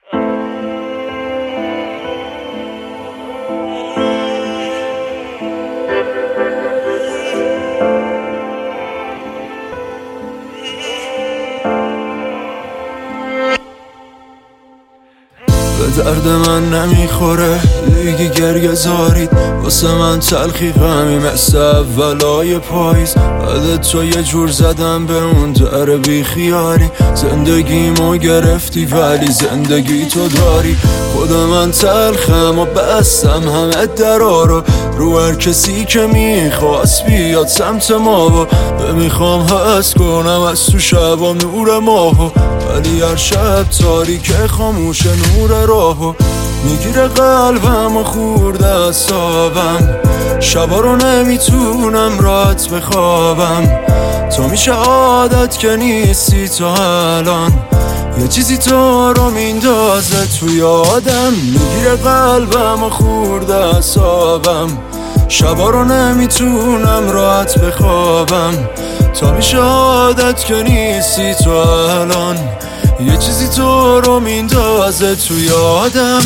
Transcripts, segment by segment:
به درد من نمیخوره دیگه گریه زارید واسه من تلخی غمی مثل اولای پاییز. بعد تو یه جور زدم به اون در بیخیالی، زندگیمو گرفتی ولی زندگی تو داری. خود من تلخم و بستم همه درا رو هر کسی که میخواست بیاد سمت ما و نمیخوام حس کنم از تو شبام نور ماهو، ولی هر شب تاریک خاموش نور راهو میگیره قلبم و خورده اعصابم. شبا رو نمیتونم راحت بخوابم، تو میشه عادت که نیستی تو الان. یه چیزی تو رو میندازه توی آدم، میگیره قلبم و خورده اعصابم. شبا رو نمیتونم راحت بخوابم، تا میشه عادت که نیستی تو الان. یه چیزی تو رو میندازه توی آدم.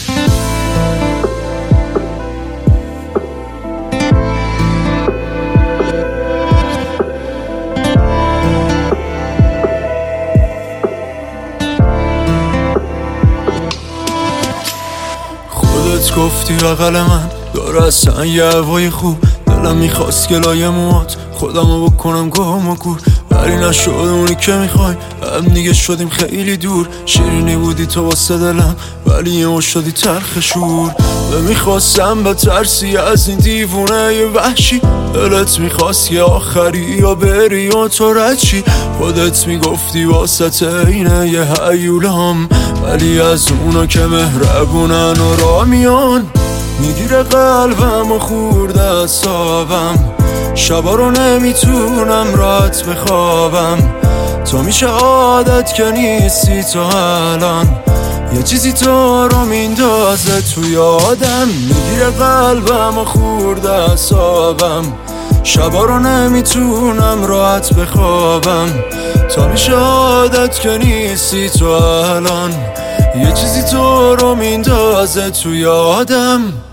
خودت گفتی بغل من داره اصلا یه هوای خوب، دلم میخواست گلای موات خودمو بکنم گم و گور، ولی نشد اونی که میخوای. هم دیگه شدیم خیلی دور، شیرینی بودی تو واسه دلم ولی یه شدی تلخ شور. میخواستم بترسی از این دیوونه ی وحشی، دلت میخواست یه آخری یا بری و تو رد چی. خودت میگفتی واسه اینه یه هیولام، ولی از اونا که مهربونن و را میان. میگیره قلبم و خورده اعصابم، شبا رو نمیتونم راحت بخوابم، تو میشه عادت که نیستی تو الان. یه چیزی تو رو میندازه توی آدم، میگیره قلبم و خورده اعصابم. شبا رو نمیتونم راحت بخوابم، تا میشه عادت که نیستی تو الان. یه چیزی تو رو میندازه توی آدم.